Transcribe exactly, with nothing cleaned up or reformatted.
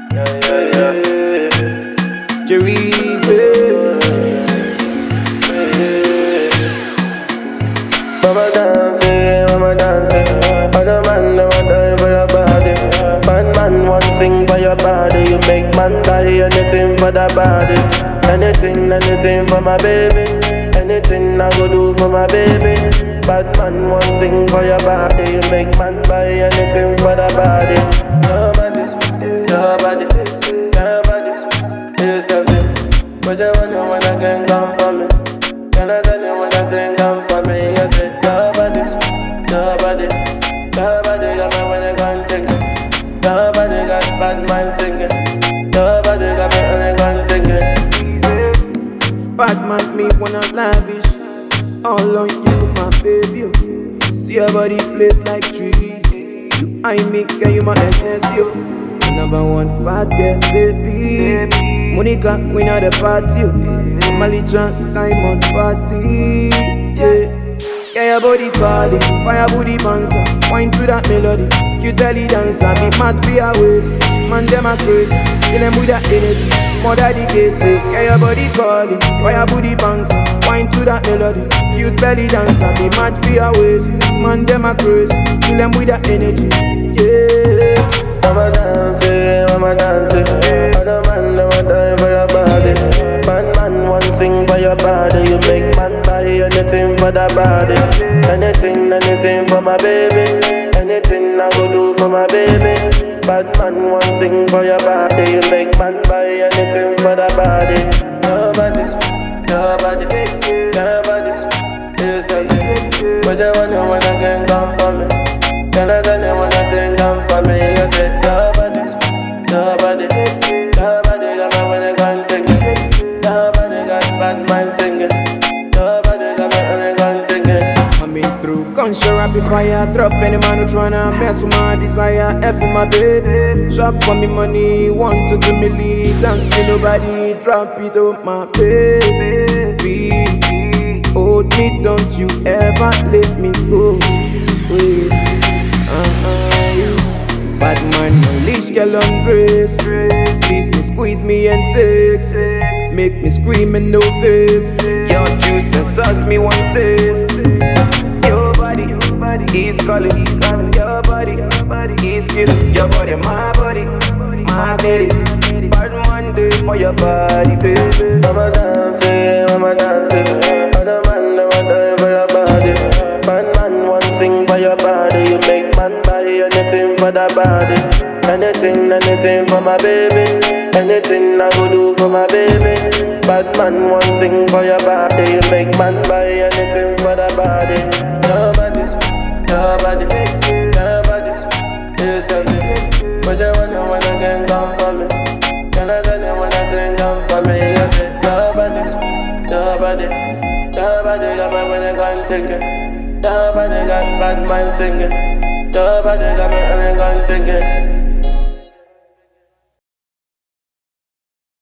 Yeah, yeah, yeah. Jerezy. Mama dancing, mama dancing. Other man never die for your body. Man, man, one thing for your body. You make man die, anything for the body. Anything, anything for my baby. Anything I go do for my baby. Bad man, one thing for your body. You make man buy anything for the body. Your body, your body, your body. It's the thing. But you wanna wanna can come for me. Can I tell you when I think come for me? You say your body, your body, your body got me when I can't take it. Your body got bad mind singing. Your body got me when I can't take it. Bad man, me wanna lavish all on you, my baby. oh. See your body place like trees. You I me, girl, you my N S yo. Number one bad girl, baby. Monica, queen of the party. oh. Malijan, time on party. Yeah. Yeah, your body calling, fire booty bouncer. Wine to that melody, cute belly dancer. Be mad for your waist, man them a craze. Kill them with that energy, more than the case. Yeah, your body calling, fire booty bouncer. Wine to that melody, cute belly dancer. Be mad for your waist, man them a craze. Kill them with that energy, yeah. Mama dancing, mama dancing. Other man never die for your body. Man, man, one thing for your body. You make man buy anything for the body. Anything, anything for my baby. Anything I go do for my baby. Bad man, one thing for your body. You make man buy anything for the body. Your body, your body, your body. It's the thing. But you wanna wanna can come for me. Can I tell you when I think come for me? You say your body, your body, your body got me when I can't take it. Your body got bad mind singing. Your body got me when I can't take it. Coming through, gunshot rapid fire. Drop any man who tryna mess with my desire. F with my baby, shop for me money. One to two million, dance to nobody. Drop it up my baby. Hold me, don't you ever let me go. Wait. Uh-uh. Bad man, unleash girl undress. Please me, squeeze me and sex. Make me scream and no vex. Your juice and sauce me one taste. Your body, your body is calling. Your body, your body is killing. Your body, my body, my baby. Bad man day for your body, baby. Mama dancing, mama dancing. Other man never die for your body. Man, man, one thing for your body. You make man buy anything for the body. Anything, anything for my baby. Anything I go do for my baby. Bad man, one thing for your body. You make man buy anything for the body. Your body, your body, your body. It's the thing. But you wanna wanna can come for me. Can I tell you when I think come for me? You say your body, your body, your body got me when I can't take it. Your body got bad mind singing. Your body got me when I can't take it.